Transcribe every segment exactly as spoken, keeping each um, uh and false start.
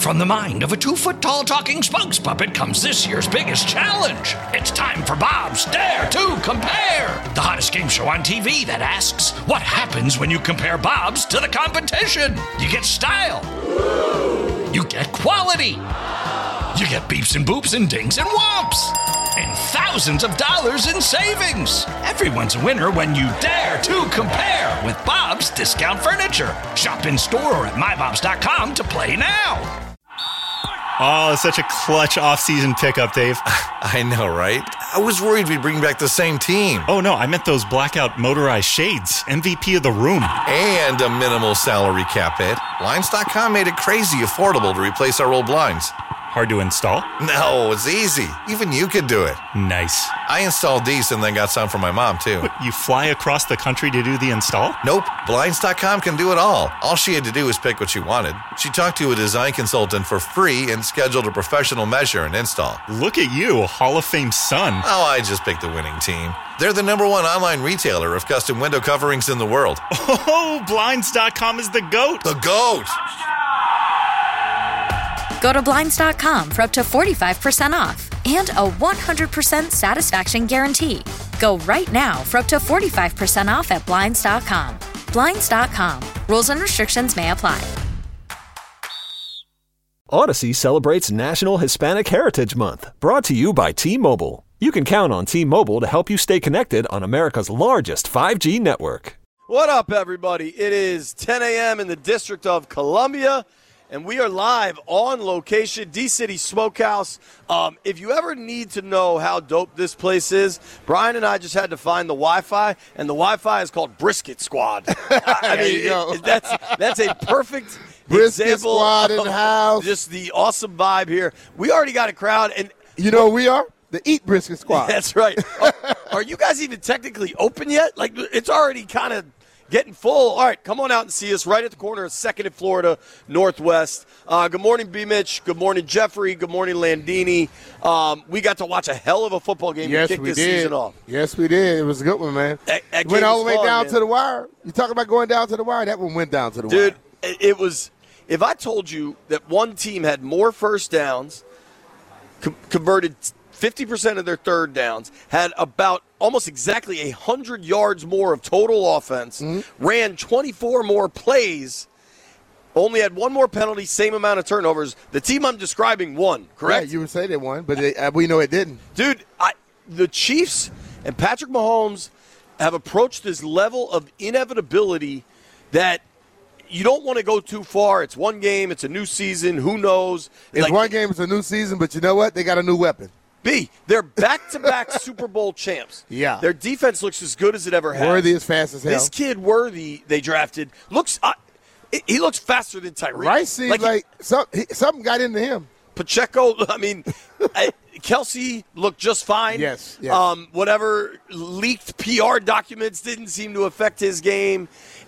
From the mind of a two-foot-tall talking spokes puppet comes this year's biggest challenge. It's time for Bob's Dare to Compare, the hottest game show on T V that asks, what happens when you compare Bobs to the competition? You get style. You get quality. You get beeps and boops and dings and whomps. And thousands of dollars in savings. Everyone's a winner when you dare to compare with Bob's Discount Furniture. Shop in store or at my bobs dot com to play now. Oh, such a clutch off-season pickup, Dave. I know, right? I was worried we'd bring back the same team. Oh, no, I meant those blackout motorized shades. M V P of the room. And a minimal salary cap hit. Blinds dot com made it crazy affordable to replace our old blinds. Hard to install? No, it's easy. Even you could do it. Nice. I installed these and then got some for my mom, too. What, you fly across the country to do the install? Nope. Blinds dot com can do it all. All she had to do was pick what she wanted. She talked to a design consultant for free and scheduled a professional measure and install. Look at you, Hall of Fame son. Oh, I just picked the winning team. They're the number one online retailer of custom window coverings in the world. Oh, Blinds dot com is the GOAT. The GOAT! Go to Blinds dot com for up to forty-five percent off and a one hundred percent satisfaction guarantee. Go right now for up to forty-five percent off at Blinds dot com. Blinds dot com. Rules and restrictions may apply. Odyssey celebrates National Hispanic Heritage Month, brought to you by T-Mobile. You can count on T-Mobile to help you stay connected on America's largest five G network. What up, everybody? It is ten a.m. in the District of Columbia, and we are live on location, D-City Smokehouse. Um, if you ever need to know how dope this place is, Brian and I just had to find the Wi-Fi, and the Wi-Fi is called Brisket Squad. I mean, it, it, that's that's a perfect Brisket example Squad of in the house. Just the awesome vibe here. We already got a crowd, and you know who we are? The Eat Brisket Squad. That's right. are, are you guys even technically open yet? Like, it's already kind of getting full. All right, come on out and see us right at the corner of second and Florida Northwest. Uh, good morning, B. Mitch. Good morning, Jeffrey. Good morning, Landini. Um, we got to watch a hell of a football game yes, to kick we this did. season off. Yes, we did. It was a good one, man. That, that went all the way fun, down man. to the wire. You talking about going down to the wire? That one went down to the Dude, wire. Dude, it was – if I told you that one team had more first downs, co- converted – fifty percent of their third downs, had about almost exactly one hundred yards more of total offense, mm-hmm. ran twenty-four more plays, only had one more penalty, same amount of turnovers. The team I'm describing won, correct? Yeah, you would say they won, but they, uh, we know it didn't. Dude, I, the Chiefs and Patrick Mahomes have approached this level of inevitability that you don't want to go too far. It's one game. It's a new season. Who knows? It's like, one game. It's a new season, but you know what? They got a new weapon. B, they're back-to-back Super Bowl champs. Yeah. Their defense looks as good as it ever has. Worthy as fast as hell. This kid Worthy they drafted looks uh, – he looks faster than Tyreek. Rice seems like, like he, some, he, something got into him. Pacheco, I mean, I, Kelsey looked just fine. Yes, yes. Um, whatever leaked P R documents didn't seem to affect his game.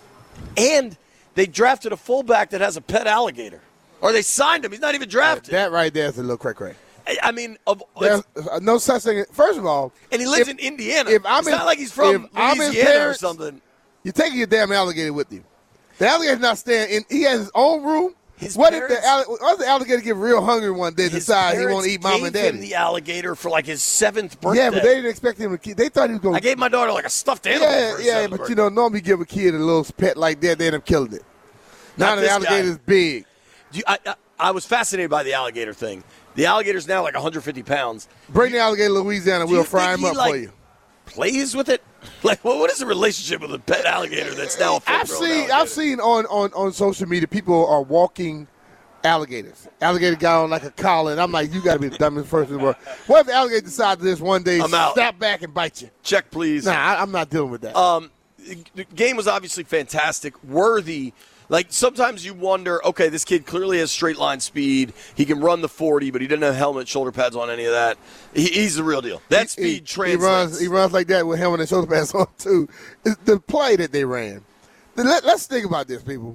And they drafted a fullback that has a pet alligator. Or they signed him. He's not even drafted. That right there is a little cray-cray. I mean, of, there's no such thing. First of all, and he lives if, in Indiana. If I'm it's in, not like he's from Louisiana parents, or something. You're taking your damn alligator with you. The alligator's not staying in. He has his own room. His what parents, if the, alli- what if the alligator get real hungry one day, decide he won't eat mom and daddy? Him the alligator for like his seventh birthday. Yeah, but they didn't expect him to keep. They thought he was going. I gave my daughter like a stuffed animal. Yeah, for his yeah, but birthday. you know, normally give a kid a little pet like that, they end up killing it. Now the alligator's big. You, I, I, I was fascinated by the alligator thing. The alligator's now like one hundred fifty pounds. Bring the alligator to Louisiana, Do we'll you fry think him he, up like, for you. Plays with it? Like, well, what is the relationship with a pet alligator that's now a full-grown I've seen, alligator? I've seen on, on, on social media people are walking alligators. Alligator got on like a collar, and I'm like, you got to be the dumbest person in the world. What if the alligator decides this one day, I'm out. snap back and bite you? Check, please. Nah, I, I'm not dealing with that. Um, the game was obviously fantastic. Worthy. Like, sometimes you wonder, okay, this kid clearly has straight line speed. He can run the forty, but he doesn't have helmet, shoulder pads on, any of that. He, he's the real deal. That speed he, translates. He runs, he runs like that with helmet and shoulder pads on, too. It's the play that they ran. Let, let's think about this, people.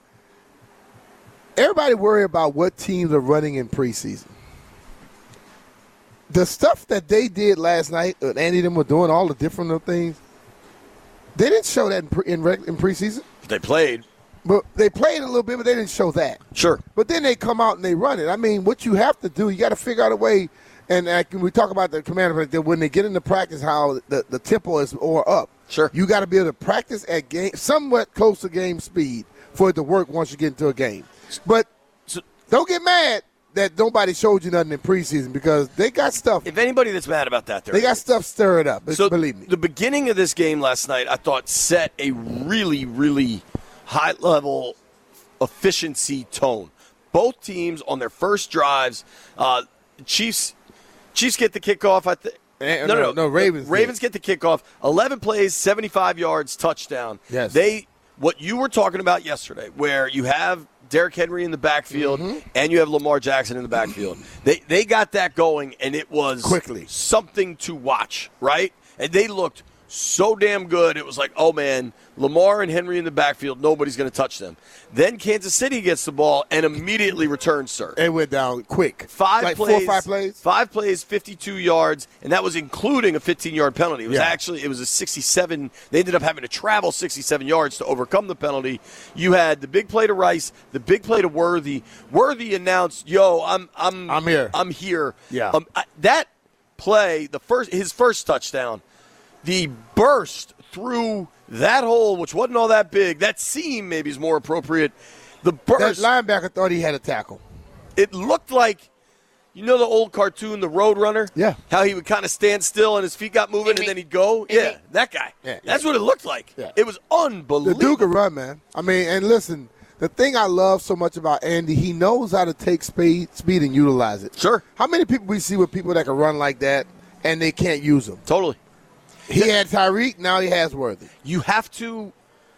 Everybody worry about what teams are running in preseason. The stuff that they did last night, uh, Andy and them were doing all the different things, they didn't show that in, pre, in, reg, in preseason. They played. But they played a little bit, but they didn't show that. Sure. But then they come out and they run it. I mean, what you have to do, you got to figure out a way. And uh, we talk about the commander, that when they get into practice, how the, the tempo is or up. Sure. You got to be able to practice at game, somewhat close to game speed for it to work once you get into a game. But so, don't get mad that nobody showed you nothing in preseason because they got stuff. If anybody that's mad about that, they got stuff stirred up. So believe me. The beginning of this game last night, I thought, set a really, really high-level efficiency tone. Both teams on their first drives, uh, Chiefs Chiefs get the kickoff. I think. No, no, no, no, no. Ravens. Ravens get the kickoff. Eleven plays, seventy-five yards, touchdown. Yes. They what you were talking about yesterday, where you have Derrick Henry in the backfield mm-hmm. and you have Lamar Jackson in the backfield. they they got that going, and it was quickly something to watch, right? And they looked so damn good. It was like, oh man, Lamar and Henry in the backfield, nobody's going to touch them. Then Kansas City gets the ball and immediately returns, sir. It went down quick. Five like plays, four or five plays. Five plays, fifty-two yards, and that was including a fifteen-yard penalty. It was yeah. actually it was a sixty-seven. They ended up having to travel sixty-seven yards to overcome the penalty. You had the big play to Rice, the big play to Worthy. Worthy announced, "Yo, I'm I'm I'm here. I'm here." Yeah. Um, I, that play, the first his first touchdown, the burst through that hole, which wasn't all that big, that seam maybe is more appropriate. The burst. That linebacker thought he had a tackle. It looked like, you know the old cartoon, The Roadrunner? Yeah. How he would kind of stand still and his feet got moving and then he'd go? Yeah, that guy. Yeah, That's yeah. what it looked like. Yeah. It was unbelievable. The dude can run, man. I mean, and listen, the thing I love so much about Andy, he knows how to take speed, speed and utilize it. Sure. How many people we see with people that can run like that and they can't use them? Totally. He had Tyreek, now he has Worthy. You have to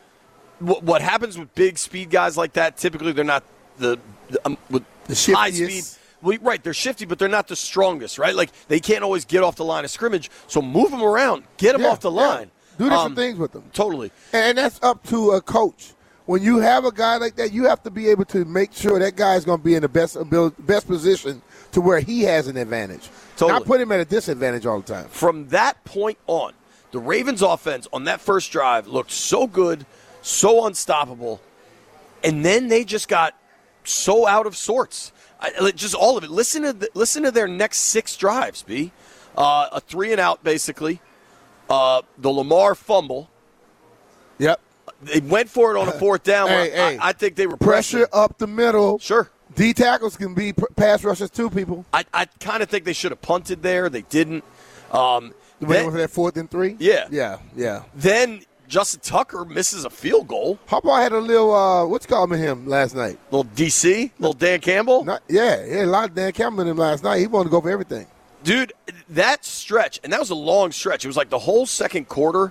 – what happens with big speed guys like that, typically they're not the, the um, with The high shiftiest. speed. Well, right, they're shifty, but they're not the strongest, right? Like, they can't always get off the line of scrimmage, so move them around. Get them Yeah, off the yeah. line. Do different Um, things with them. Totally. And that's up to a coach. When you have a guy like that, you have to be able to make sure that guy is going to be in the best ability, best position to where he has an advantage. Totally. Not put him at a disadvantage all the time. From that point on, the Ravens' offense on that first drive looked so good, so unstoppable, and then they just got so out of sorts. I, just all of it. Listen to the, listen to their next six drives, B. Uh, a three and out, basically. Uh, the Lamar fumble. Yep. They went for it on a fourth down. Hey, I, hey. I think they were Pressure pressuring. up the middle. Sure. D tackles can be p- pass rushers too, people. I, I kind of think they should have punted there. They didn't. Um, Wait then, for that fourth and three? Yeah. Yeah, yeah. Then Justin Tucker misses a field goal. Harbaugh had a little, uh, what's called with him last night? Little D C, little Dan Campbell. Not, yeah, yeah, a lot of Dan Campbell in him last night. He wanted to go for everything. Dude, that stretch, and that was a long stretch. It was like the whole second quarter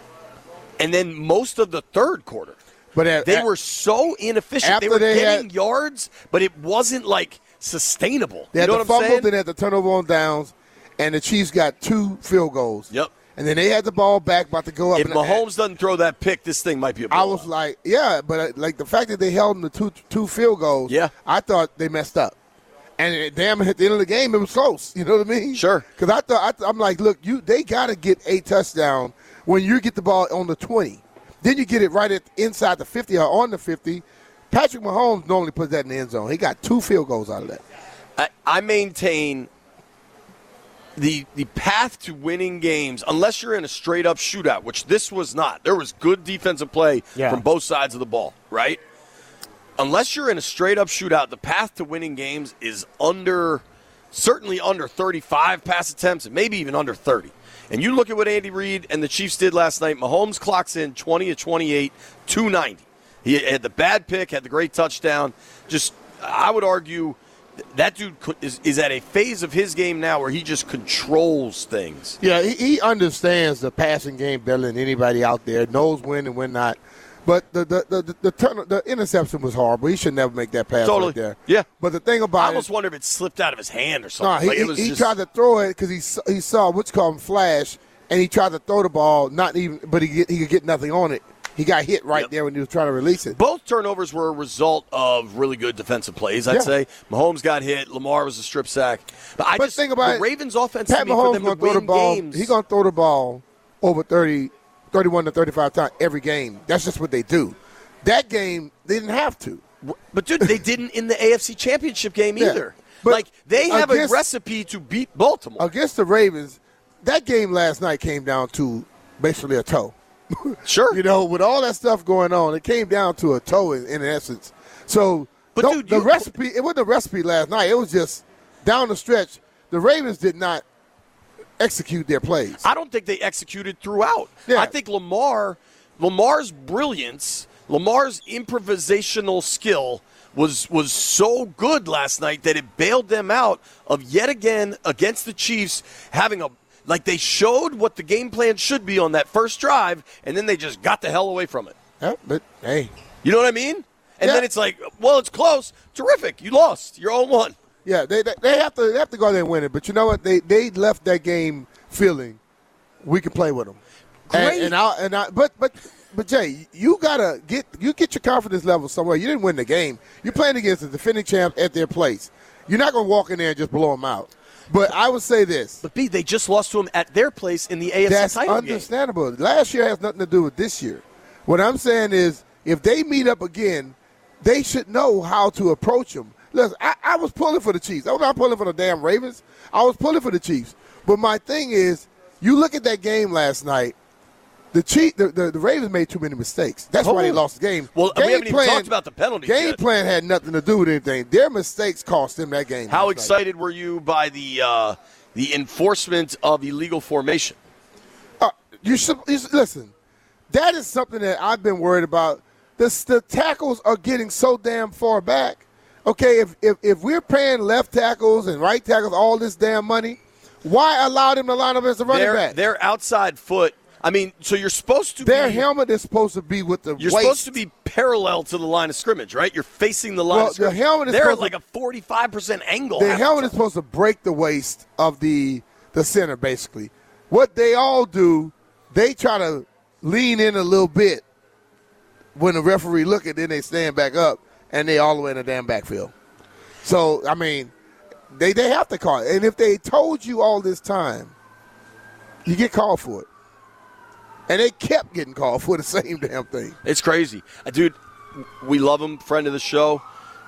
and then most of the third quarter. But at, they at, were so inefficient. after They were they getting had- yards, but it wasn't like sustainable. They You had know the what I'm fumble, saying? then they had the turnover on downs, and the Chiefs got two field goals. Yep. And then they had the ball back, about to go up. If and Mahomes doesn't throw that pick, this thing might be a blowout. I was like, yeah, but uh, like the fact that they held them to two two field goals, Yeah. I thought they messed up. And it, damn, at the end of the game, it was close. You know what I mean? Sure. Because I thought I th- I'm like, look, you they got to get a touchdown when you get the ball on the twenty. Then you get it right at inside the fifty or on the fifty. Patrick Mahomes normally puts that in the end zone. He got two field goals out of that. I, I maintain the the path to winning games, unless you're in a straight-up shootout, which this was not. There was good defensive play Yeah. from both sides of the ball, right? Unless you're in a straight-up shootout, the path to winning games is under, certainly under thirty-five pass attempts and maybe even under thirty. And you look at what Andy Reid and the Chiefs did last night. Mahomes clocks in twenty of twenty-eight, two ninety. He had the bad pick, had the great touchdown. Just, I would argue, that dude could, is, is at a phase of his game now where he just controls things. Yeah, he, he understands the passing game better than anybody out there. Knows when and when not. But the the the the, the, turn, the interception was horrible. He should never make that pass Totally. right there. Yeah. But the thing I about almost it, wonder if it slipped out of his hand or no, something. he, like it was he just, tried to throw it because he saw- he saw what's called flash, and he tried to throw the ball, not even, but he get, he could get nothing on it. He got hit right Yep. there when he was trying to release it. Both turnovers were a result of really good defensive plays, I'd Yeah. say. Mahomes got hit. Lamar was a strip sack. But I But just think about the it, Ravens' offense Pat to me, for Mahomes them to going to throw the win ball. games. He's going to throw the ball over thirty, thirty-one to thirty-five times every game. That's just what they do. That game, they didn't have to. But, dude, they didn't in the A F C Championship game Yeah. either. But like, they have against, a recipe to beat Baltimore. Against the Ravens, that game last night came down to basically a toe. Sure. You know, with all that stuff going on, it came down to a toe in, in essence. So But don't- dude, the you- recipe, it wasn't a recipe last night. It was just down the stretch. The Ravens did not execute their plays. I don't think they executed throughout. Yeah. I think Lamar, Lamar's brilliance, Lamar's improvisational skill was was so good last night that it bailed them out of yet again against the Chiefs having a like they showed what the game plan should be on that first drive, and then they just got the hell away from it. Yeah, but, hey. You know what I mean? And Yeah. then it's like, well, it's close. Terrific. You lost. You're oh one. Yeah, they, they they have to they have to go there and win it. But you know what? They they left that game feeling we can play with them. And, Great. and I and I but but but Jay, you gotta get you get your confidence level somewhere. You didn't win the game. You're playing against the defending champs at their place. You're not gonna walk in there and just blow them out. But I would say this. But B, they just lost to them at their place in the A F C That's title game. understandable. Last year has nothing to do with this year. What I'm saying is, if they meet up again, they should know how to approach them. Listen, I, I was pulling for the Chiefs. I was not pulling for the damn Ravens. I was pulling for the Chiefs. But my thing is, you look at that game last night. The Chief, the, the, the Ravens made too many mistakes. That's why they Oh. lost the game. Well, we game haven't even talked about the penalties Game yet. plan had nothing to do with anything. Their mistakes cost them that game. How last night. excited were you by the uh, the enforcement of illegal formation? Uh, you should you should- listen. That is something that I've been worried about. The, the tackles are getting so damn far back. Okay, if, if if we're paying left tackles and right tackles all this damn money, why allow them to line up as a running Their, back? their outside foot. I mean, so you're supposed to Their be, helmet is supposed to be with the You're waist. supposed to be parallel to the line of scrimmage, right? You're facing the line Well, of scrimmage. the helmet is They're at supposed like to- a forty-five percent angle. The half helmet is time. supposed to break the waist of the the center, basically. What they all do, they try to lean in a little bit when the referee look at it, then they stand back up, and they all the way in the damn backfield. So, I mean, they, they have to call it. And if they told you all this time, you get called for it. And they kept getting called for the same damn thing. It's crazy. Uh, Dude, we love him, friend of the show.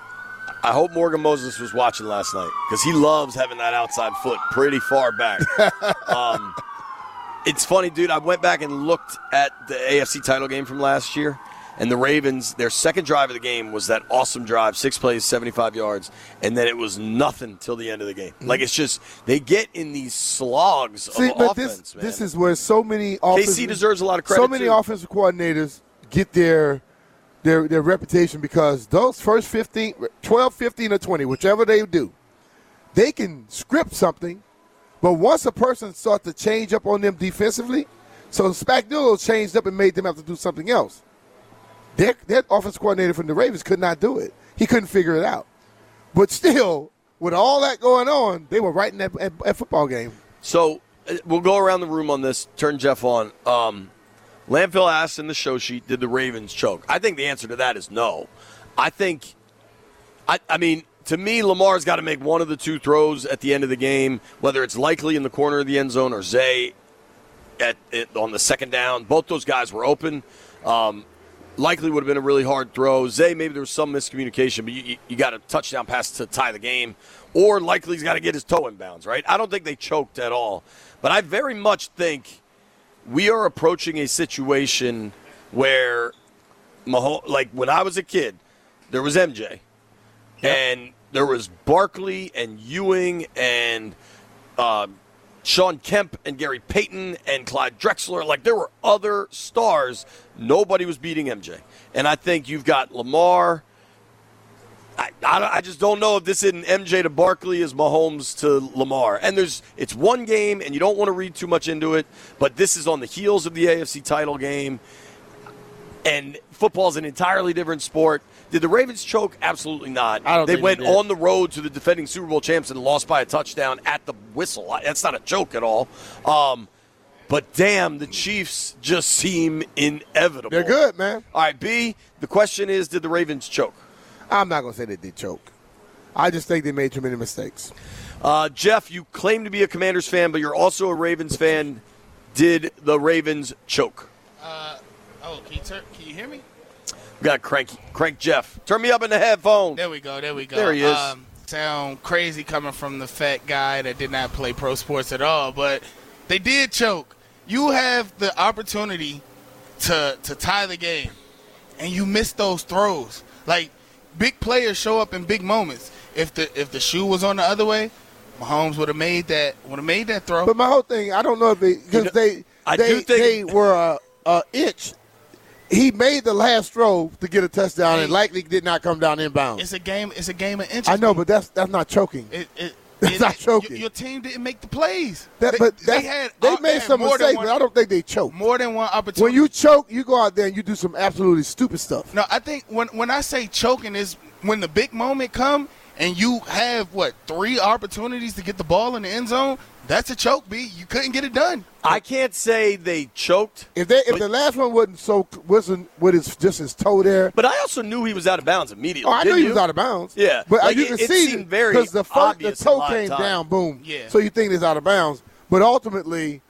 I hope Morgan Moses was watching last night because he loves having that outside foot pretty far back. um, it's funny, dude. I went back and looked at the A F C title game from last year, and the Ravens, their second drive of the game was that awesome drive, six plays, seventy-five yards, and then it was nothing till the end of the game. Mm-hmm. Like, it's just they get in these slogs See, of but offense, this, man. this is where so many offensive, K C deserves a lot of credit, So many too. offensive coordinators get their their their reputation because those first fifteen, twelve, fifteen, or twenty, whichever they do, they can script something, but once a person starts to change up on them defensively, so Spagnuolo changed up and made them have to do something else. Their, their offensive coordinator from the Ravens could not do it. He couldn't figure it out. But still, with all that going on, they were right in that, that, that football game. So uh, we'll go around the room on this. Turn Jeff on. Um, Landfill asked in the show sheet, did the Ravens choke? I think the answer to that is no. I think, I, I mean, to me, Lamar's got to make one of the two throws at the end of the game, whether it's likely in the corner of the end zone or Zay at, at on the second down. Both those guys were open. Um, likely would have been a really hard throw. Zay, maybe there was some miscommunication, but you, you, you got a touchdown pass to tie the game. Or likely he's got to get his toe in bounds, right? I don't think they choked at all. But I very much think we are approaching a situation where, Mahomes, like when I was a kid, there was M J. Yep. And there was Barkley and Ewing and uh, Sean Kemp and Gary Payton and Clyde Drexler. Like, there were other stars. Nobody was beating M J. And I think you've got Lamar. I, I, I just don't know if this isn't M J to Barkley is Mahomes to Lamar. And there's it's one game, and you don't want to read too much into it, but this is on the heels of the A F C title game. And football's an entirely different sport. Did the Ravens choke? Absolutely not. I don't they think went they did. on the road to the defending Super Bowl champs and lost by a touchdown at the whistle. That's not a joke at all. Um, but damn, the Chiefs just seem inevitable. They're good, man. All right, B, the question is, did the Ravens choke? I'm not going to say they did choke. I just think they made too many mistakes. Uh, Jeff, you claim to be a Commanders fan, but you're also a Ravens fan. Did the Ravens choke? Uh, oh, can you, tur- can you hear me? We got Crank, Crank Jeff. Turn me up in the headphones. There we go. There we go. There he is. Um, sound crazy coming from the fat guy that did not play pro sports at all, but they did choke. You have the opportunity to to tie the game, and you miss those throws. Like, big players show up in big moments. If the if the shoe was on the other way, Mahomes would have made that would have made that throw. But my whole thing, I don't know if they because You know, they I they, do think- they were a, a inch. He made the last throw to get a touchdown Hey. and likely did not come down inbounds. It's a game. It's a game of inches. I know, but that's that's not choking. It, it, That's it- not choking. Your, your team didn't make the plays. That, they, but they that's- had they uh, made had some more than mistakes, one- but I don't think they choked. More than one opportunity. When you choke, you go out there and you do some absolutely stupid stuff. No, I think when when I say choking is when the big moment come and you have what three opportunities to get the ball in the end zone. That's a choke, B. You couldn't get it done. I can't say they choked, If they if But- the last one wasn't so wasn't with his just his toe there. but I also knew he was out of bounds immediately. Oh, I knew didn't he you? was out of bounds. Yeah. but Like, you it- can it see seemed very because the first, the obvious a toe lot of came time. down, boom. Yeah. So you think it's out of bounds, but ultimately,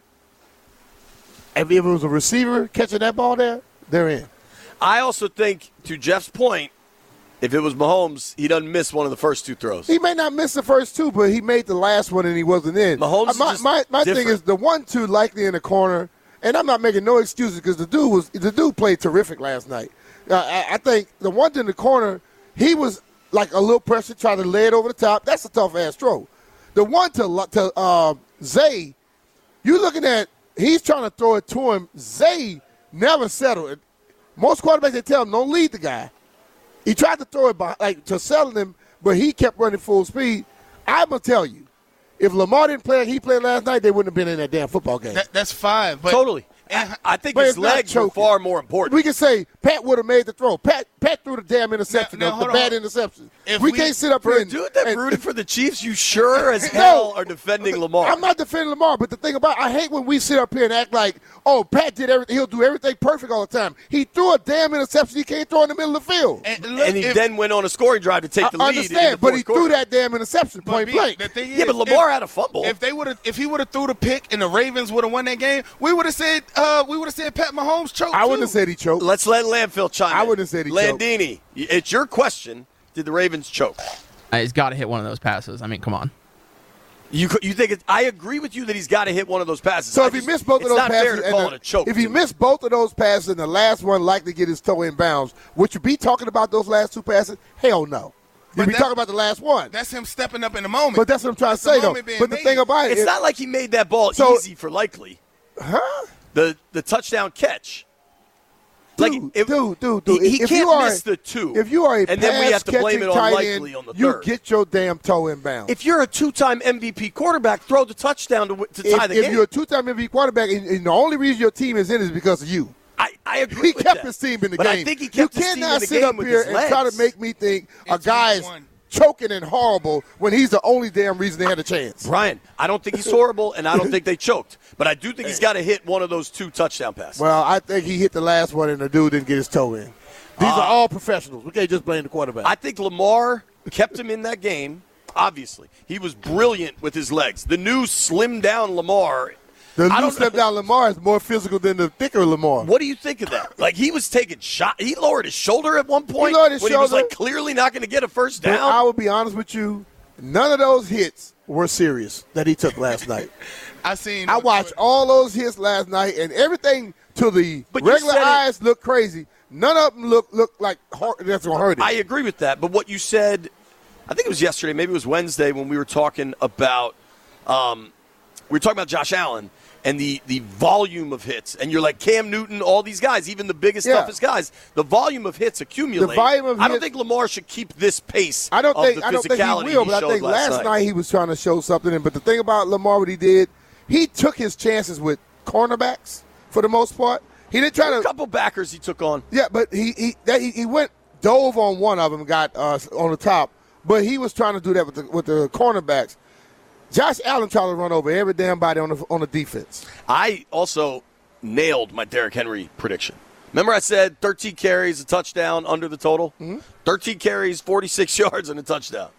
if it was a receiver catching that ball there, they're in. I also think, to Jeff's point, if it was Mahomes, he doesn't miss one of the first two throws. He may not miss the first two, but he made the last one and he wasn't in. Mahomes Uh, is my just my, my thing different. is the one two likely in the corner, and I'm not making no excuses because the dude was the dude played terrific last night. Uh, I, I think the one in the corner, he was like a little pressure, trying to lay it over the top. That's a tough ass throw. The one to to uh, Zay, you looking at he's trying to throw it to him. Zay never settled it. Most quarterbacks they tell him don't lead the guy. He tried to throw it by, like to settle him, but he kept running full speed. I'm gonna tell you, if Lamar didn't play like he played last night, they wouldn't have been in that damn football game. That, that's fine. But Totally. And- I, I think But his it's not legs were choking. far more important. We can say Pat would have made the throw. Pat Pat threw the damn interception, Now- now, the, hold the on, bad hold on. interception. If we, we- can't sit up For here a and, dude that and- rooted for the Chiefs, you sure as hell are defending Lamar. I'm not defending Lamar, but the thing about I hate when we sit up here and act like, oh, Pat did everything. He'll do everything perfect all the time. He threw a damn interception. He can't throw in the middle of the field. and, look, and he if- then went on a scoring drive to take the I lead. in understand, the but he fourth quarter. threw that damn interception but point B, blank. the thing Yeah, is, but Lamar if- had a fumble. If they would have, if he would have threw the pick and the Ravens would have won that game, we would have said, uh, we would have said Pat Mahomes choked. I wouldn't too. have said he choked. Let's let Landfill chime I in. wouldn't have said he choked. Landini, it's your question. Did the Ravens choke? Uh, He's got to hit one of those passes. I mean, come on. You you think it, I agree with you that he's got to hit one of those passes. So I if he just- missed both of it's those not passes, fair to and call the- it a choke. if he to me. missed both of those passes and the last one likely get his toe in bounds, would you be talking about those last two passes? Hell no. You'd But be that- talking about the last one. That's him stepping up in the moment. But that's what I'm trying to That's the say, though. moment being But the made. thing about it, it's it- not like he made that ball So- easy for Likely. huh? The the touchdown catch. Like, Dude, if- dude, dude, dude. He, he if can't you are, miss the two. If you are a and then we have to blame pass-catching it on tight Likely end, on the you third. get your damn toe in bounds. If you're a two-time M V P quarterback, throw the touchdown to, to tie if, the if game. you're a two-time M V P quarterback and, and the only reason your team is in is because of you. I, I agree He with kept that. his team in the but game. I think he you kept his team in cannot the sit game up with here his and legs. try to make me think a It's guy is week one. choking and horrible when he's the only damn reason they had a chance. Brian, I don't think he's horrible, and I don't think they choked. But I do think he's got to hit one of those two touchdown passes. Well, I think he hit the last one and the dude didn't get his toe in. These Uh, are all professionals. We can't just blame the quarterback. I think Lamar kept him in that game, obviously. He was brilliant with his legs. The new slimmed-down Lamar. the I new don't step know- down Lamar is more physical than the thicker Lamar. What do you think of that? Like, he was taking shot. He lowered his shoulder at one point lowered his when he was, shoulder. like, clearly not going to get a first But down. I will be honest with you, none of those hits were serious that he took last night. I seen. I watched all those hits last night, and everything to the But you regular said it- eyes looked crazy. None of them look look like hard, that's gonna hurt it. I agree with that. But what you said, I think it was yesterday, maybe it was Wednesday, when we were talking about, um, we were talking about Josh Allen and the, the volume of hits. And you're like, Cam Newton, all these guys, even the biggest, Yeah. toughest guys, the volume of hits accumulate. The volume of I don't hits- think Lamar should keep this pace I don't of think the I don't think physicality he will, but I showed think last night. night he was trying to show something. But the thing about Lamar, what he did, he took his chances with cornerbacks for the most part. He didn't try A to. couple backers he took on. Yeah, but he he that, he, he went dove on one of them, got uh, on the top. But he was trying to do that with the with the cornerbacks. Josh Allen tried to run over every damn body on the on the defense. I also nailed my Derrick Henry prediction. Remember I said thirteen carries, a touchdown under the total? Mm-hmm. thirteen carries, forty-six yards, and a touchdown.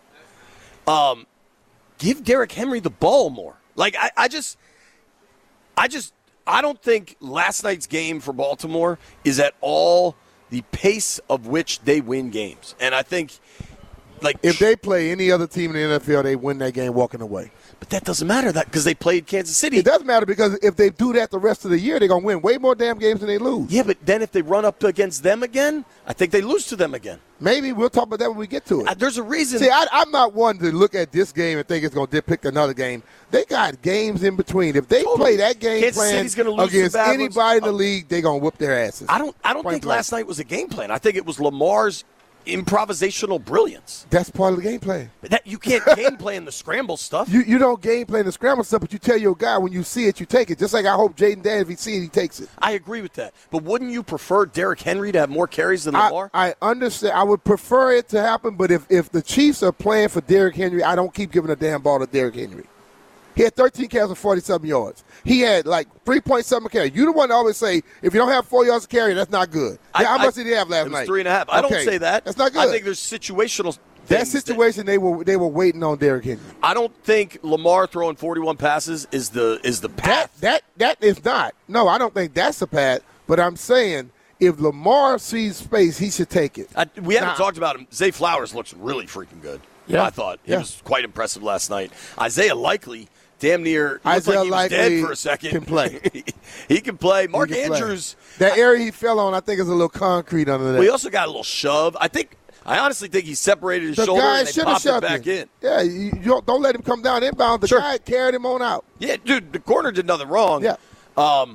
Um, give Derrick Henry the ball more. Like, I, I just – I just – I don't think last night's game for Baltimore is at all the pace of which they win games. And I think, like, if they play any other team in the N F L, they win that game walking away. But that doesn't matter that because they played Kansas City. It does matter because if they do that the rest of the year, they're going to win way more damn games than they lose. Yeah, but then if they run up against them again, I think they lose to them again. Maybe. We'll talk about that when we get to it. Uh, there's a reason. See, I, I'm not one to look at this game and think it's going to depict another game. They got games in between. If they Totally. play that game Kansas plan City's gonna lose against to bad anybody ones. in the league, they're going to whoop their asses. I don't I don't Point think blank. last night was a game plan. I think it was Lamar's improvisational brilliance. That's part of the game plan. But that you can't game plan the scramble stuff. You you don't game plan the scramble stuff, but you tell your guy when you see it, you take it. Just like I hope Jaden Dan, if he sees it, he takes it. I agree with that. But wouldn't you prefer Derrick Henry to have more carries than I, Lamar? I understand. I would prefer it to happen, but if, if the Chiefs are playing for Derrick Henry, I don't keep giving a damn ball to Derrick Henry. He had thirteen carries and forty-seven yards. He had like three point seven carries. You the one to always say, if you don't have four yards to carry, that's not good. I, How I, much did he have last it was night? Three and a half. I Okay. don't say that. That's not good. I think there's situational That things situation, they were they were waiting on Derrick Henry. That, I don't think Lamar throwing forty-one passes is the is the path. That that that is not. No, I don't think that's the path. But I'm saying if Lamar sees space, he should take it. I, we haven't Nah. talked about him. Zay Flowers looks really freaking good. Yeah. I thought he Yeah. was quite impressive last night. Isaiah Likely, damn near looked Isaiah like he was Likely dead for a second. can play. he can play. Mark He can play. Andrews. That area he fell on, I think, is a little concrete under that. We also got a little shove. I think. I honestly think he separated his the shoulder guy and they should have popped it shoved back him. in. Yeah, you, you don't, don't let him come down inbound. The Sure. guy carried him on out. Yeah, dude, the corner did nothing wrong. Yeah. Um,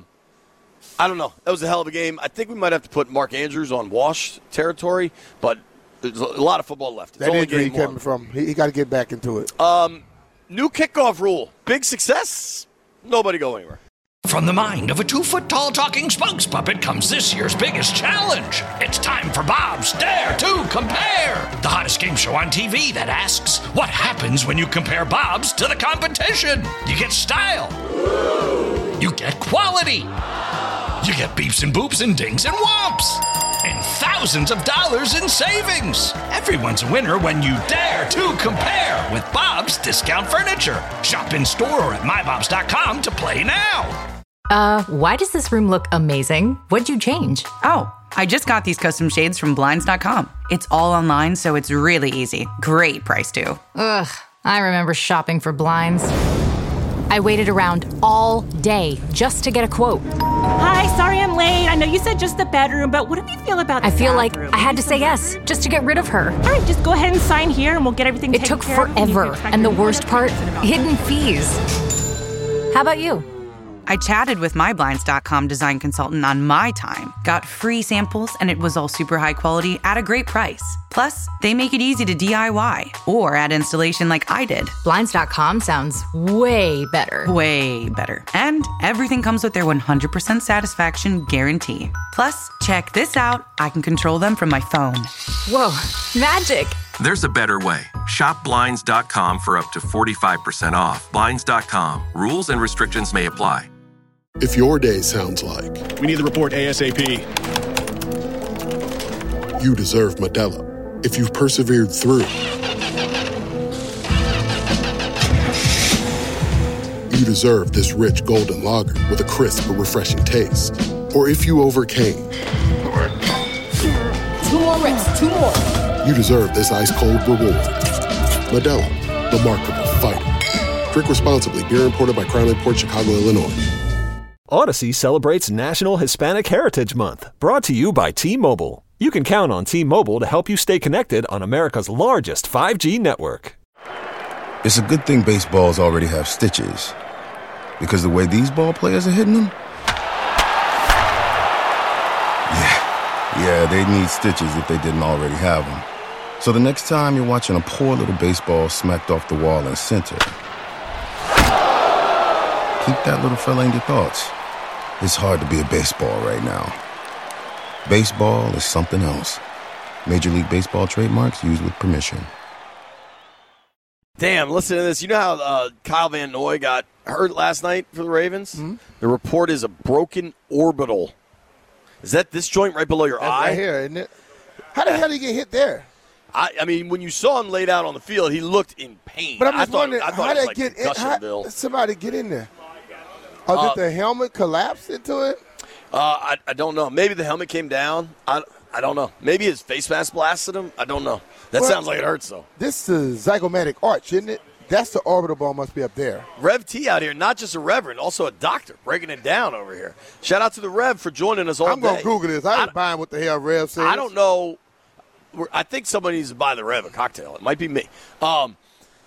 I don't know. That was a hell of a game. I think we might have to put Mark Andrews on wash territory, but there's a lot of football left. It's That only injury he game one. came from, he, he got to get back into it. Um, new kickoff rule. Big success. Nobody go anywhere. From the mind of a two-foot-tall talking spokes puppet comes this year's biggest challenge. It's time for Bob's Dare to Compare, the hottest game show on T V that asks, what happens when you compare Bob's to the competition? You get style. You get quality. You get beeps and boops and dings and whomps. And thousands of dollars in savings. Everyone's a winner when you dare to compare with Bob's Discount Furniture. Shop in store or at my bobs dot com to play now. Uh, why does this room look amazing? What'd you change? Oh, I just got these custom shades from blinds dot com. It's all online, so it's really easy. Great price, too. Ugh, I remember shopping for blinds. I waited around all day just to get a quote. Hi, sorry I'm late. I know you said just the bedroom, but what do you feel about the I feel bathroom? like I had to say yes just to get rid of her. All right, just go ahead and sign here and we'll get everything It taken took care of. You can forever, expect and the your worst part, hidden fees. How about you? I chatted with my blinds dot com design consultant on my time, got free samples, and it was all super high quality at a great price. Plus, they make it easy to D I Y or add installation like I did. blinds dot com sounds way better. Way better. And everything comes with their one hundred percent satisfaction guarantee. Plus, check this out. I can control them from my phone. Whoa, magic. There's a better way. Shop blinds dot com for up to forty-five percent off. blinds dot com. Rules and restrictions may apply. If your day sounds like we need the report ASAP, you deserve Modelo. If you've persevered through, you deserve this rich golden lager with a crisp but refreshing taste. Or if you overcame, Two more reps, two more. you deserve this ice-cold reward. Modelo, the Markable Fighter. Drink responsibly. Beer imported by Crown Imports, Chicago, Illinois. Odyssey celebrates National Hispanic Heritage Month, brought to you by T-Mobile. You can count on T-Mobile to help you stay connected on America's largest five G network. It's a good thing baseballs already have stitches, because the way these ball players are hitting them, yeah, yeah, they need stitches if they didn't already have them. So the next time you're watching a poor little baseball smacked off the wall in center, keep that little fella in your thoughts. It's hard to be a baseball right now. Baseball is something else. Major League Baseball trademarks used with permission. Damn, listen to this. You know how uh, Kyle Van Noy got hurt last night for the Ravens? Mm-hmm. The report is a broken orbital. Is that this joint right below your That's eye? right here, isn't it? How the hell did he get hit there? I, I mean, when you saw him laid out on the field, he looked in pain. But I'm I just thought, wondering, I thought how it was did like get in? How, Concussionville. somebody get in there? Oh, Uh, did the helmet collapse into it? Uh, I, I don't know. Maybe the helmet came down. I, I don't know. Maybe his face mask blasted him. I don't know. That Well, sounds like it hurts, though. This is zygomatic arch, isn't it? That's the orbital bone must be up there. Rev T out here, not just a reverend, also a doctor, breaking it down over here. Shout out to the Rev for joining us all I'm day. going to Google this. I ain't buying what the hell Rev says. I don't know. We're- I think somebody needs to buy the Rev a cocktail. It might be me. Um,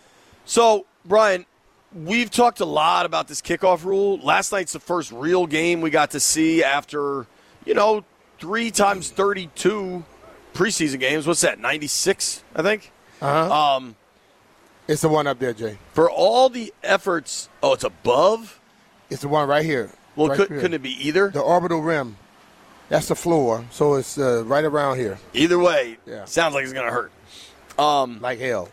so, Brian, we've talked a lot about this kickoff rule. Last night's the first real game we got to see after, you know, three times thirty-two preseason games. What's that, ninety-six, I think? Uh-huh. Um, it's the one up there, Jay. For all the efforts, oh, it's above? It's the one right here. Well, right could, here. couldn't it be either? The orbital rim. That's the floor, so it's uh, right around here. Either way, Yeah. sounds like it's going to hurt. Um, like hell.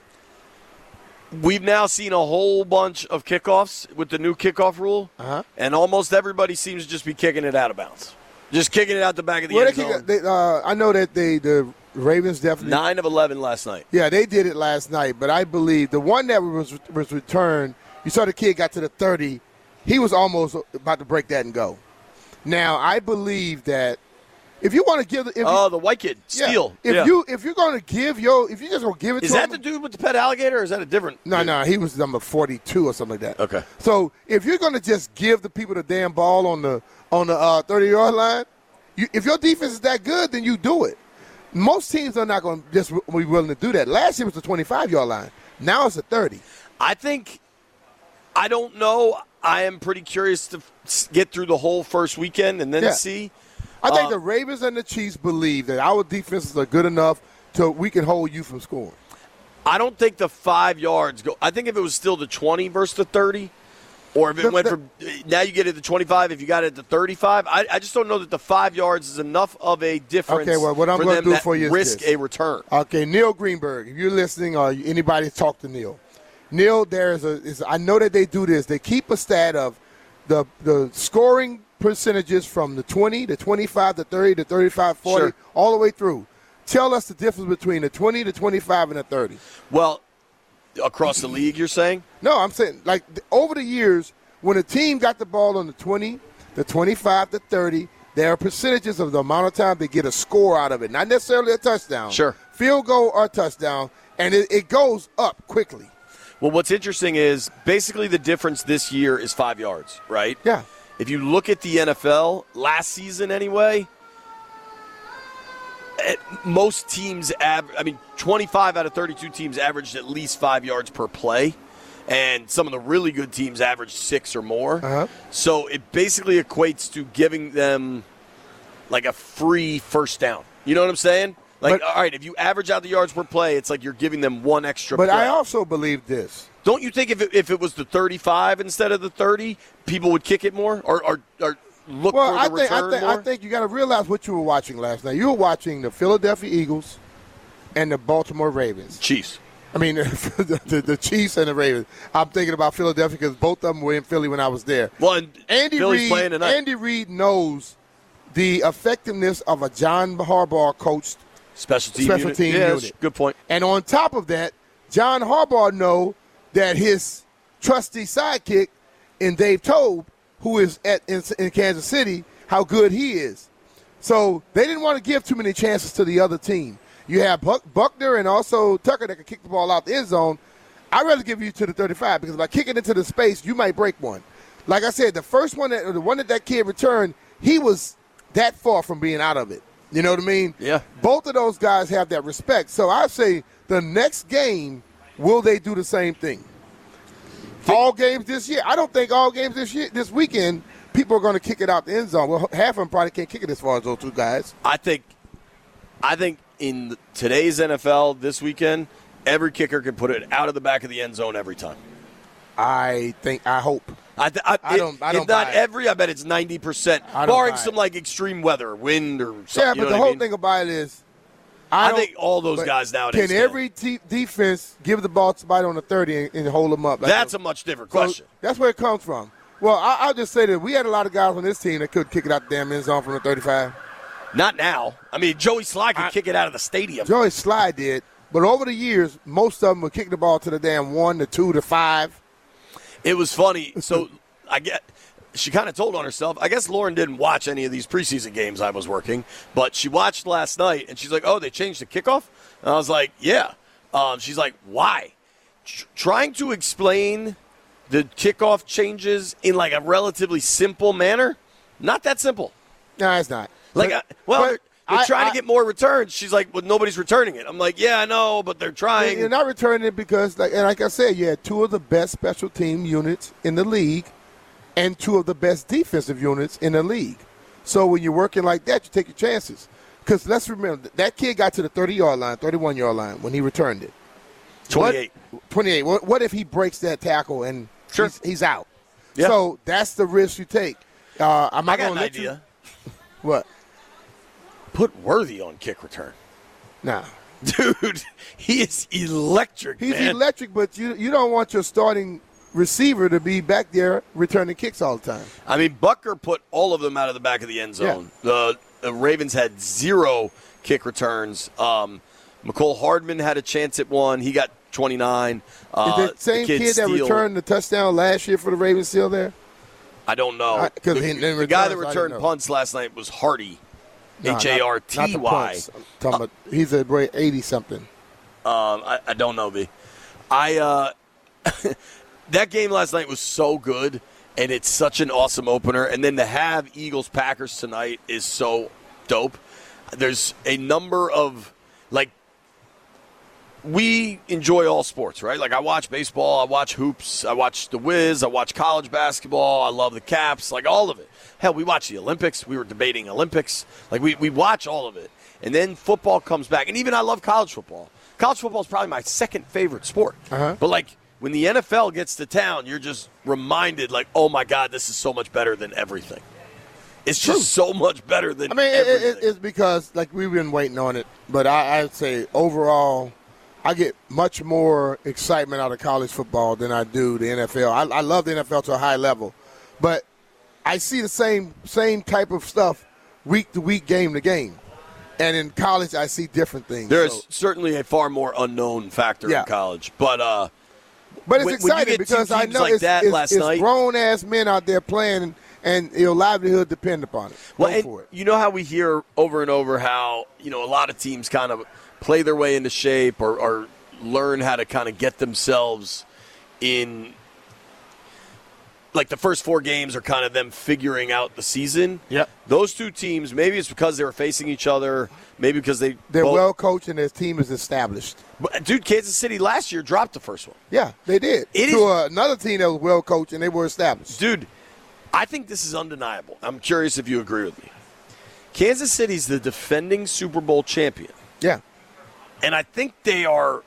We've now seen a whole bunch of kickoffs with the new kickoff rule, uh-huh. and almost everybody seems to just be kicking it out of bounds. Just kicking it out the back of the Well, end they zone. kick, they, uh, I know that they the Ravens definitely. Nine of eleven last night. Yeah, they did it last night, but I believe the one that was was returned, you saw the kid got to the thirty, he was almost about to break that and go. Now, I believe that if you want to give, if Oh, you, the white kid, yeah, Steele. if Yeah. you if you're going to give your, if you just going to give it Is to that him, the dude with the pet alligator, or is that a different? no, no, he was number forty-two or something like that. Okay. So if you're going to just give the people the damn ball on the on the uh, thirty-yard line, you, if your defense is that good, then you do it. Most teams are not going to just be willing to do that. Last year was the twenty-five-yard line. Now it's a thirty. I think, I don't know. I am pretty curious to f- get through the whole first weekend and then Yeah. see. I think Uh, the Ravens and the Chiefs believe that our defenses are good enough to we can hold you from scoring. I don't think the five yards go. I think if it was still the twenty versus the thirty, or if it The- went the- from now you get it to twenty-five, if you got it to thirty-five, I, I just don't know that the five yards is enough of a difference. Okay, well, what I'm for going to them do that for you is risk this. a return. Okay, Neil Greenberg, if you're listening or anybody talk to Neil. Neil, there is a is I know that they do this. They keep a stat of the the scoring percentages from the twenty, the twenty-five, the thirty, the thirty-five, forty, Sure. all the way through. Tell us the difference between the twenty, the twenty-five, and the thirty. Well, across the league, you're saying? No, I'm saying like th- over the years, when a team got the ball on the twenty, the twenty-five, the thirty, there are percentages of the amount of time they get a score out of it. Not necessarily a touchdown. Sure. Field goal or touchdown, and it, it goes up quickly. Well, what's interesting is basically the difference this year is five yards, right? Yeah. If you look at the N F L, last season anyway, eh, most teams, av- I mean, twenty-five out of thirty-two teams averaged at least five yards per play, and some of the really good teams averaged six or more. Uh-huh. So it basically equates to giving them like a free first down. You know what I'm saying? Like, But- all right, if you average out the yards per play, it's like you're giving them one extra But play. I also believe this. Don't you think if it, if it was the thirty-five instead of the thirty, people would kick it more or, or, or look Well, for I the think return I think more? I think you got to realize what you were watching last night. You were watching the Philadelphia Eagles and the Baltimore Ravens. Chiefs. I mean, the, the, the Chiefs and the Ravens. I'm thinking about Philadelphia because both of them were in Philly when I was there. Well, and Andy Philly's Reid, playing tonight. Andy Reid knows the effectiveness of a John Harbaugh coached Special team special unit. team Yeah, unit. that's a good point. And on top of that, John Harbaugh know that his trusty sidekick in Dave Tobe, who is at in, in Kansas City, how good he is. So they didn't want to give too many chances to the other team. You have Buck, Buckner and also Tucker that can kick the ball out the end zone. I'd rather give you to the thirty-five because by kicking into the space, you might break one. Like I said, the first one, that, or the one that that kid returned, he was that far from being out of it. You know what I mean? Yeah. Both of those guys have that respect. So I say the next game, will they do the same thing? All games this year. I don't think all games this year, this weekend, people are going to kick it out the end zone. Well, half of them probably can't kick it as far as those two guys. I think, I think in today's N F L this weekend, every kicker can put it out of the back of the end zone every time. I think. I hope. I, th- I, I don't- I If don't not buy it. every, I bet it's ninety percent, I don't barring buy it. some like extreme weather, wind or something. Yeah, you but know the what whole I mean? thing about it is, I, I, don't- think all those but guys nowadays Can every te- defense give the ball to somebody on the thirty and, and hold them up? Like That's a much different So question. that's where it comes from. Well, I, I'll just say that we had a lot of guys on this team that could kick it out the damn end zone from the thirty-five. Not now. I mean, Joey Sly could kick it out of the stadium. Joey Sly did, but over the years, most of them would kick the ball to the damn one, the two, the five. It was funny. So I get she kind of told on herself. I guess Lauren didn't watch any of these preseason games I was working, but she watched last night, and she's like, oh, they changed the kickoff? And I was like, yeah. Um, she's like, why? Tr- trying to explain the kickoff changes in like a relatively simple manner, not that simple. No, it's not. Like, but, uh, well, but they're, they're I, trying I, to get more returns. She's like, well, nobody's returning it. I'm like, yeah, I know, but they're trying. You're not returning it because, like, and like I said, you had two of the best special team units in the league and two of the best defensive units in the league. So when you're working like that, you take your chances. Because let's remember, that kid got to the thirty-yard line, thirty-one-yard line when he returned it. twenty-eight. What, twenty-eight. What, what if he breaks that tackle and sure. he's, he's out? Yeah. So that's the risk you take. Uh, I'm not I got gonna an let idea. You, what? Put Worthy on kick return. Nah. Dude, he is electric, He's man. electric, but you you don't want your starting receiver to be back there returning kicks all the time. I mean, Butker put all of them out of the back of the end zone. Yeah. The, the Ravens had zero kick returns. Um, McCole Hardman had a chance at one. He got twenty-nine. Uh, is the same the kid, kid that Steele, returned the touchdown last year for the Ravens still there? I don't know. I, the, he, the returns, guy that returned punts last night was Hardy. No, H A R T Y. Talking about, he's a eighty-something. Um, I, I don't know, B. I uh, that game last night was so good, and it's such an awesome opener. And then to have Eagles-Packers tonight is so dope. There's a number of, like, we enjoy all sports, right? Like, I watch baseball, I watch hoops, I watch the Wiz, I watch college basketball, I love the Caps, like all of it. Hell, we watch the Olympics. We were debating Olympics. Like, we, we watch all of it. And then football comes back. And even I love college football. College football is probably my second favorite sport. Uh-huh. But, like, when the N F L gets to town, you're just reminded, like, oh, my God, this is so much better than everything. It's just True. so much better than I mean, everything. It, it, it's because, like, we've been waiting on it. But I, I'd say overall, I get much more excitement out of college football than I do the N F L. I, I love the N F L to a high level. But I see the same same type of stuff week to week, game to game. And in college, I see different things. There's so. certainly a far more unknown factor yeah. in college. But uh, but it's when, exciting when because I know like it's, that it's, last it's night, grown-ass men out there playing, and your livelihood depend upon it. Well, Go and for it. You know how we hear over and over how, you know, a lot of teams kind of play their way into shape or, or learn how to kind of get themselves in – like the first four games are kind of them figuring out the season. Yep. Those two teams, maybe it's because they were facing each other, maybe because they They're both, well coached and their team is established. But, dude, Kansas City last year dropped the first one. Yeah, they did. It to is, uh, another team that was well coached and they were established. Dude, I think this is undeniable. I'm curious if you agree with me. Kansas City's the defending Super Bowl champion. Yeah. And I think they are,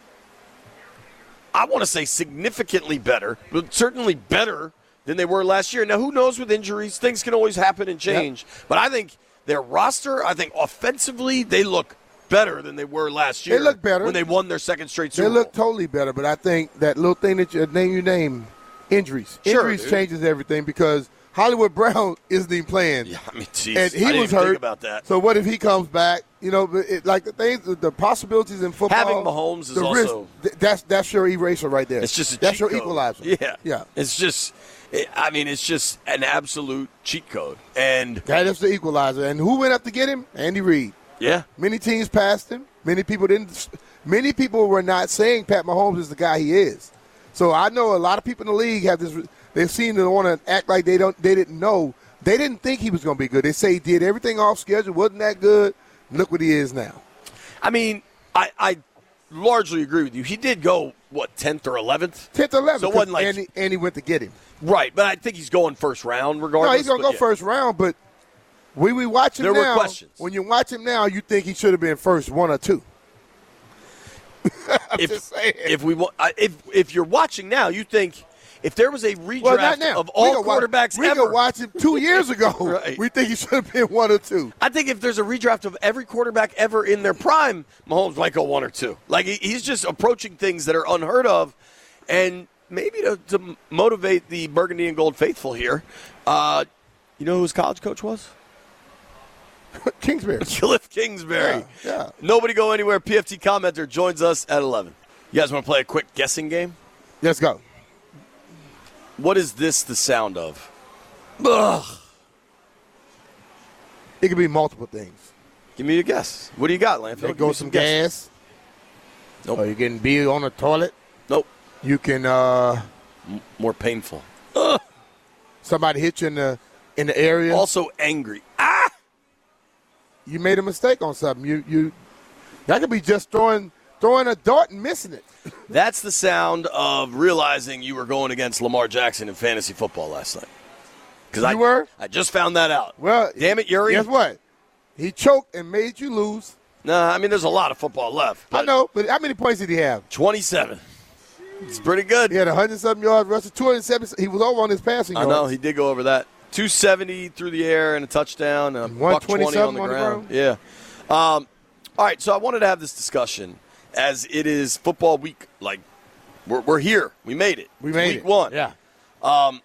I want to say significantly better, but certainly better than they were last year. Now, who knows with injuries? Things can always happen and change. Yep. But I think their roster, I think offensively, they look better than they were last year. They look better. When they won their second straight Super They look Bowl. totally better, but I think that little thing that you name you name, injuries. Sure, injuries dude. changes everything because Hollywood Brown isn't even playing. Yeah, I mean, geez, and he I didn't was even hurt. think about that. So what if he comes back? You know, but it, like the things, the possibilities in football. Having Mahomes is the also risk, th- that's that's your eraser right there. It's just a that's cheat your code. equalizer. Yeah, yeah. It's just, it, I mean, it's just an absolute cheat code. And that is the equalizer. And who went up to get him? Andy Reid. Yeah. Many teams passed him. Many people didn't. Many people were not saying Pat Mahomes is the guy he is. So I know a lot of people in the league have this. They seem to want to act like they don't. They didn't know. They didn't think he was going to be good. They say he did everything off schedule, wasn't that good. Look what he is now. I mean, I, I largely agree with you. He did go, what, tenth or eleventh? tenth or eleventh. So it wasn't like, and, he, and he went to get him. Right, but I think he's going first round regardless. No, he's going to go yeah. first round, but when we watch him there now, were questions. When you watch him now, you think he should have been first one or two. I'm if, just saying. If, we, if, if you're watching now, you think if there was a redraft well, not now. of all we quarterbacks watch, we ever. We watch him two years ago. Right. We think he should have been one or two. I think if there's a redraft of every quarterback ever in their prime, Mahomes might go one or two. Like, he's just approaching things that are unheard of. And maybe to, to motivate the burgundy and gold faithful here, uh, you know who his college coach was? Kingsbury. Cliff Kingsbury. Yeah, yeah. Nobody go anywhere. P F T commenter joins us at eleven. You guys want to play a quick guessing game? Let's go. What is this the sound of? Ugh. It could be multiple things. Give me a guess. What do you got, Landfill? There Give goes me some guesses. gas. Nope. Or you're getting beer on the toilet. Nope. You can uh, M- more painful. Ugh. Somebody hit you in the in the area. Also angry. Ah! You made a mistake on something. You you that could be just throwing throwing a dart and missing it. That's the sound of realizing you were going against Lamar Jackson in fantasy football last night. Because I were? I just found that out. Well, damn it, Yuri. Guess what? He choked and made you lose. Nah, I mean there's a lot of football left. I know, but how many points did he have? twenty-seven. It's pretty good. He had one hundred something yards, rushing two hundred seventy. He was over on his passing I yards. know, he did go over that. two seventy through the air and a touchdown, and a buck twenty on the on the ground. ground. Yeah. Um, all right, so I wanted to have this discussion as it is football week. Like, we're, we're here. We made it. We It's made week it. one. Yeah. Um,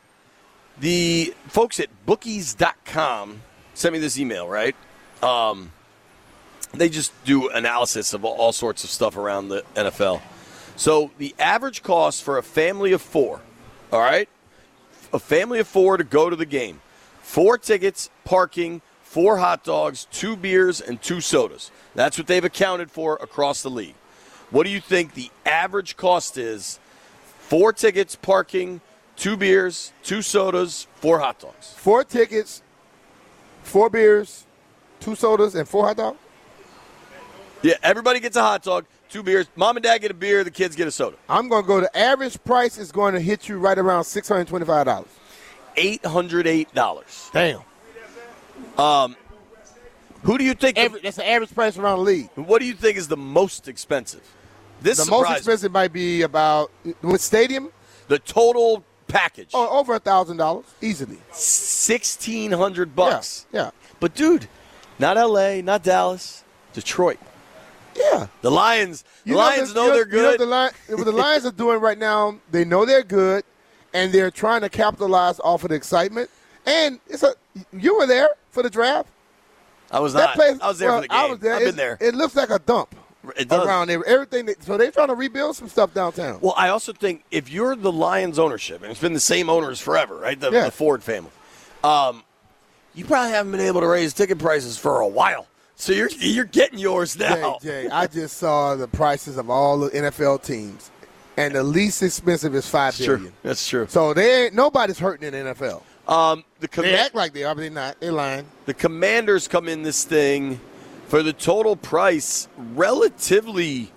the folks at bookies dot com sent me this email, right? Um, they just do analysis of all, all sorts of stuff around the N F L. So the average cost for a family of four, all right, a family of four to go to the game, four tickets, parking, four hot dogs, two beers, and two sodas. That's what they've accounted for across the league. What do you think the average cost is? Four tickets, parking, two beers, two sodas, four hot dogs. Four tickets, four beers, two sodas, and four hot dogs? Yeah, everybody gets a hot dog, two beers. Mom and dad get a beer, the kids get a soda. I'm going to go, the average price is going to hit you right around six hundred twenty-five dollars. eight hundred eight dollars. Damn. Um, who do you think? Every, that's the average price around the league. What do you think is the most expensive? This the most surprised me. expensive might be about, with stadium? The total package. Oh, over one thousand dollars, easily. sixteen hundred bucks. Yeah, yeah. But, dude, not L A, not Dallas, Detroit. Yeah. The Lions, the You Lions the- know, you they're you know good. the Lions, what the Lions are doing right now, they know they're good, and they're trying to capitalize off of the excitement. And it's a you were there for the draft. I was That not. place- I was there well, for the game. I was there. I've It- been there. It looks like a dump It does. around there. Everything. That, so they're trying to rebuild some stuff downtown. Well, I also think if you're the Lions ownership, and it's been the same owners forever, right? The, Yeah. the Ford family. Um, you probably haven't been able to raise ticket prices for a while. So you're you're getting yours now. Jay, Jay, I just saw the prices of all the N F L teams, and the least expensive is five That's billion. true. That's true. So they ain't nobody's hurting in the N F L. Um, the com- They act like they are, but they're not. They're lying. The Commanders come in this thing for the total price relatively,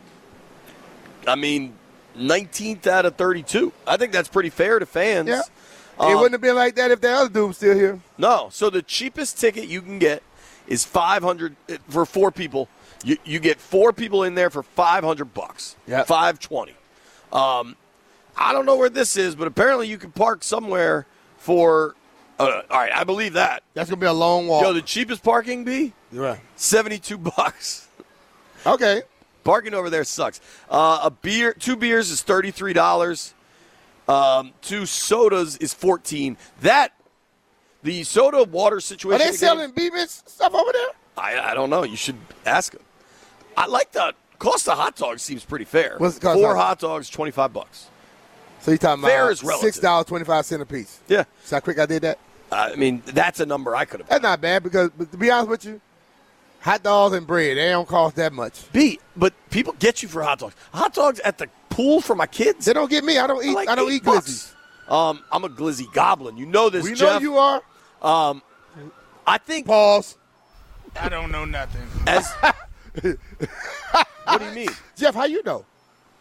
I mean, nineteenth out of thirty-two. I think that's pretty fair to fans. Yeah. Um, it wouldn't have been like that if the other dude was still here. No. So the cheapest ticket you can get is five hundred for four people. You, you get four people in there for five hundred bucks. Yeah. five twenty. Um, I don't know where this is, but apparently you can park somewhere for. Uh, all right, I believe that. That's gonna be a long walk. Yo, the cheapest parking be Right. seventy-two bucks. Okay. Parking over there sucks. Uh, a beer, two beers is thirty-three dollars. Um, two sodas is fourteen. That the soda water situation. Are they again, selling Bemis stuff over there? I, I don't know. You should ask them. I like the cost of hot dogs. Seems pretty fair. What's the cost Four of- hot dogs, twenty-five bucks. So you talking Fair about is relative. six dollars twenty five cent a piece? Yeah. See how quick I did that? I mean, that's a number I could have. That's not bad because, but to be honest with you, hot dogs and bread they don't cost that much. B, but people get you for hot dogs. Hot dogs at the pool for my kids. They don't get me. I don't eat. like I don't eight eat bucks. glizzies. Um, I'm a glizzy goblin. You know this, We Jeff. know you are. Um, I think. Pause. I don't know nothing. As what do you mean, Jeff? How you know?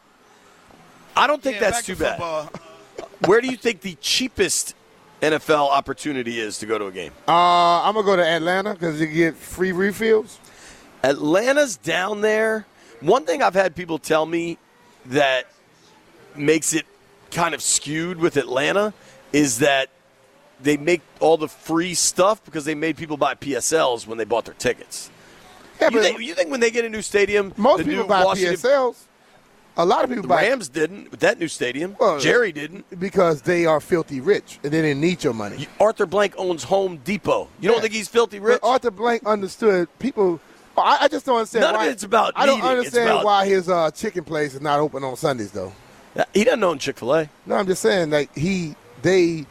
I don't think Yeah, that's back too to bad. football. Where do you think the cheapest N F L opportunity is to go to a game? Uh, I'm gonna go to Atlanta because you get free refills. Atlanta's down there. One thing I've had people tell me that makes it kind of skewed with Atlanta is that they make all the free stuff because they made people buy P S Ls when they bought their tickets. Yeah, you, but think, you think when they get a new stadium, most the people new buy Washington, P S Ls. A lot of people the buy Rams didn't with that new stadium. Well, Jerry didn't. because they are filthy rich and they didn't need your money. Arthur Blank owns Home Depot. You don't Yeah. think he's filthy rich? But Arthur Blank understood people. I, I just don't understand None of why. it's about I don't needing, it's understand about- why his uh, chicken place is not open on Sundays though. He doesn't own Chick-fil-A. No, I'm just saying like he they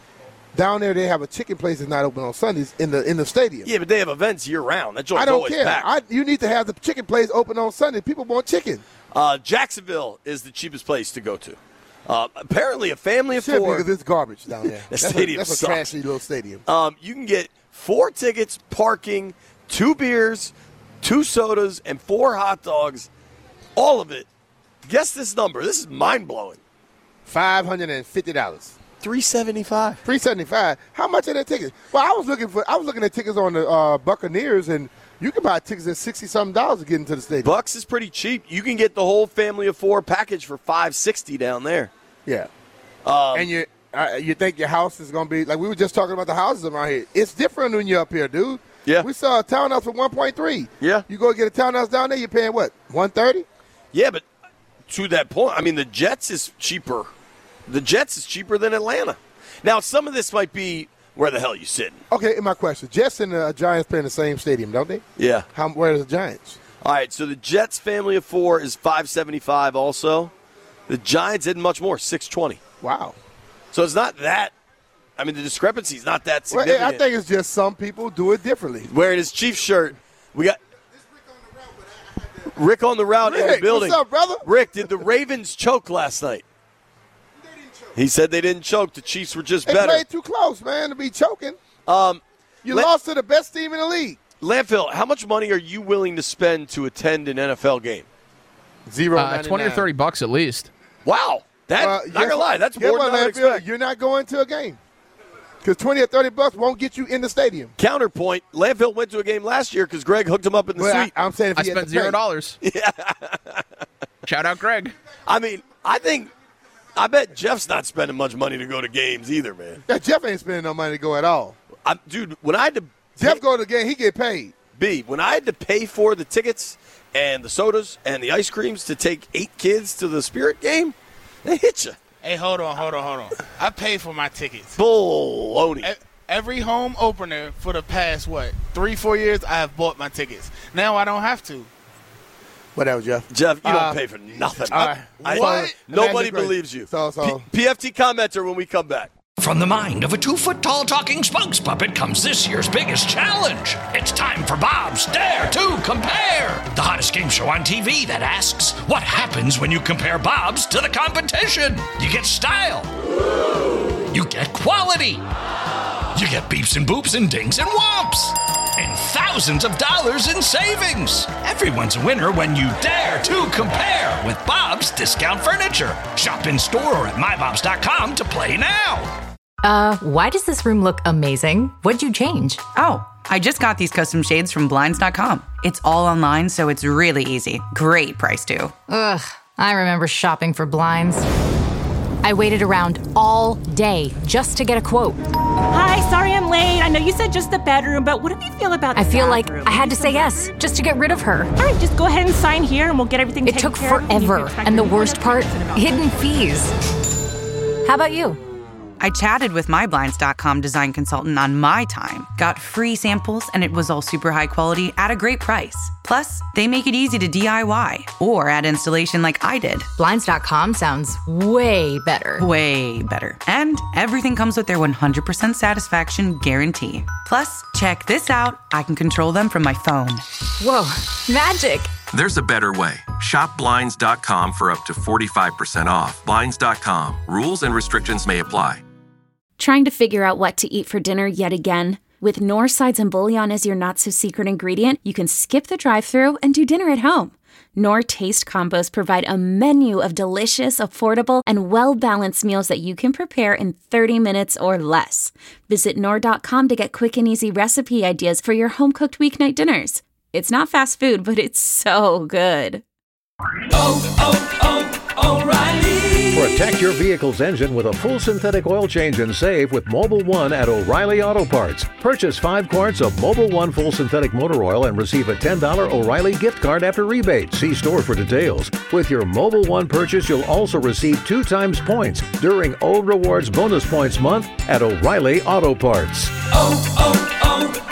Down there, they have a chicken place that's not open on Sundays in the in the stadium. Yeah, but they have events year-round. That joint's I don't always care. packed. I, you need to have the chicken place open on Sunday. People want chicken. Uh, Jacksonville is the cheapest place to go to. Uh, apparently, a family of Should four. because it's garbage down there. The that's stadium a, that's sucks. a trashy little stadium. Um, you can get four tickets, parking, two beers, two sodas, and four hot dogs. All of it. Guess this number. This is mind-blowing. five hundred fifty dollars. three seventy-five. three seventy-five. How much are that tickets? Well, I was looking for. I was looking at tickets on the uh, Buccaneers, and you can buy tickets at sixty something dollars to get into the stadium. Bucks is pretty cheap. You can get the whole family of four package for five sixty down there. Yeah. Um, and you uh, you think your house is going to be like we were just talking about the houses around here. It's different when you're up here, dude. Yeah. We saw a townhouse for one point three. Yeah. You go get a townhouse down there, you're paying what? one thirty? Yeah, but to that point, I mean, the Jets is cheaper. The Jets is cheaper than Atlanta. Now, some of this might be where the hell you sitting. Okay, and my question: Jets and the Giants play in the same stadium, don't they? Yeah. How? Where are the Giants? All right, so the Jets family of four is five seventy-five. Also, the Giants isn't much more, six twenty. Wow. So it's not that. I mean, the discrepancy is not that Well, significant. I think it's just some people do it differently. Wearing his Chiefs shirt, we got Rick on the route in the Rick, building. what's up, brother? Rick, did the Ravens choke last night? He said they didn't choke. The Chiefs were just They better. played too close, man, to be choking. Um, you let- lost to the best team in the league. Landfill, how much money are you willing to spend to attend an N F L game? Zero. Uh, twenty or thirty bucks at least. Wow, that Uh, not guess gonna lie, what? that's Guess more what, than I Landfill? expect. You're not going to a game because twenty or thirty bucks won't get you in the stadium. Counterpoint: Landfill went to a game last year because Greg hooked him up in the Well, I- suite. I'm saying if I he had spent to zero pay. dollars. Yeah. Shout out Greg. I mean, I think, I bet Jeff's not spending much money to go to games either, man. Yeah, Jeff ain't spending no money to go at all. I'm, dude, when I had to Jeff go to the game, he get paid. B, when I had to pay for the tickets and the sodas and the ice creams to take eight kids to the Spirit game, they hit you. Hey, hold on, hold on, hold on. I pay for my tickets. Baloney. E- Every home opener for the past, what, three, four years, I have bought my tickets. Now I don't have to. Whatever, Jeff. Jeff, you Uh, don't pay for nothing. all right. I- What? Nobody Imagine believes you. So, so. P- PFT commenter when we come back. From the mind of a two-foot-tall talking spokes puppet comes this year's biggest challenge. It's time for Bob's Dare to Compare, the hottest game show on T V that asks, what happens when you compare Bob's to the competition? You get style. You get quality. You get beeps and boops and dings and whomps. And thousands of dollars in savings. Everyone's a winner when you dare to compare with Bob's Discount Furniture. Shop in store or at my bobs dot com to play now. Uh, why does this room look amazing? What'd you change? Oh, I just got these custom shades from Blinds dot com. It's all online, so it's really easy. Great price, too. Ugh, I remember shopping for blinds. I waited around all day just to get a quote. Hi, sorry I'm late. I know you said just the bedroom, but what do you feel about the I feel like bathroom? I had to say yes just to get rid of her. All right, just go ahead and sign here, and we'll get everything It taken took care of. You forever, can track and the your worst part, hidden fees. How about you? I chatted with my Blinds dot com design consultant on my time, got free samples, and it was all super high quality at a great price. Plus, they make it easy to D I Y or add installation like I did. Blinds dot com sounds way better. Way better. And everything comes with their one hundred percent satisfaction guarantee. Plus, check this out. I can control them from my phone. Whoa, magic. There's a better way. Shop Blinds dot com for up to forty-five percent off. Blinds dot com. Rules and restrictions may apply. Trying to figure out what to eat for dinner yet again? With Knorr sides and bouillon as your not-so-secret ingredient, you can skip the drive-thru and do dinner at home. Knorr Taste Combos provide a menu of delicious, affordable, and well-balanced meals that you can prepare in thirty minutes or less. Visit Knorr dot com to get quick and easy recipe ideas for your home-cooked weeknight dinners. It's not fast food, but it's so good. Oh, oh, oh, O'Reilly. Protect your vehicle's engine with a full synthetic oil change and save with Mobile One at O'Reilly Auto Parts. Purchase five quarts of Mobile One full synthetic motor oil and receive a ten dollars O'Reilly gift card after rebate. See store for details. With your Mobile One purchase, you'll also receive two times points during O Rewards Bonus Points Month at O'Reilly Auto Parts. Oh,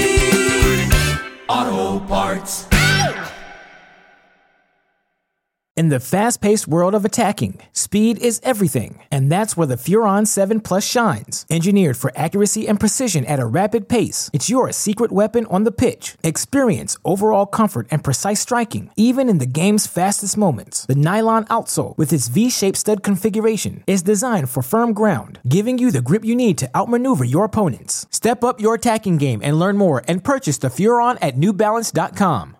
oh, oh, O'Reilly Auto Parts. In the fast-paced world of attacking, speed is everything, and that's where the Furon seven Plus shines. Engineered for accuracy and precision at a rapid pace, it's your secret weapon on the pitch. Experience overall comfort and precise striking, even in the game's fastest moments. The nylon outsole, with its V-shaped stud configuration, is designed for firm ground, giving you the grip you need to outmaneuver your opponents. Step up your attacking game and learn more and purchase the Furon at New Balance dot com.